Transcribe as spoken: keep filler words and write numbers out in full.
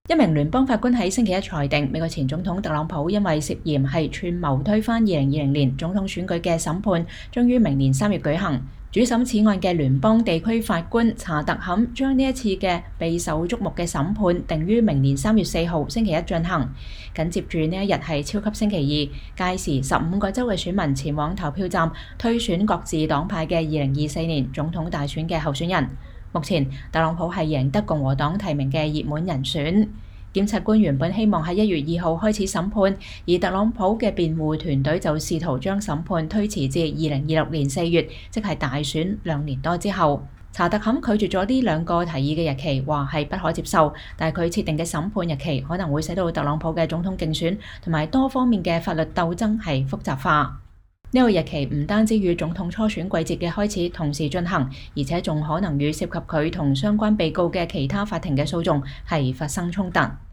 一名聯邦法官喺星期一裁定，美國前總統特朗普因為涉嫌係串謀推翻二零二零年總統選舉嘅審判，將於明年三月舉行。主審此案嘅聯邦地區法官查特坎將呢一次嘅備受矚目嘅審判定於明年三月四號星期一進行。緊接住呢一日係超級星期二，屆時十五個州嘅選民前往投票站推選各自黨派嘅二零二四年總統大選嘅候選人。目前特朗普係贏得共和黨提名嘅熱門人選。檢察官原本希望喺一月二號開始審判，而特朗普嘅辯護團隊就試圖將審判推遲至二零二六年四月，即係大選兩年多之後。查特坎拒絕咗呢兩個提議嘅日期，話係不可接受，但係佢設定嘅審判日期可能會使到特朗普嘅總統競選同埋多方面嘅法律鬥爭係複雜化。呢個日期唔單止與總統初選季節嘅開始同時進行，而且仲可能與涉及佢同相關被告嘅其他法庭嘅訴訟係發生衝突。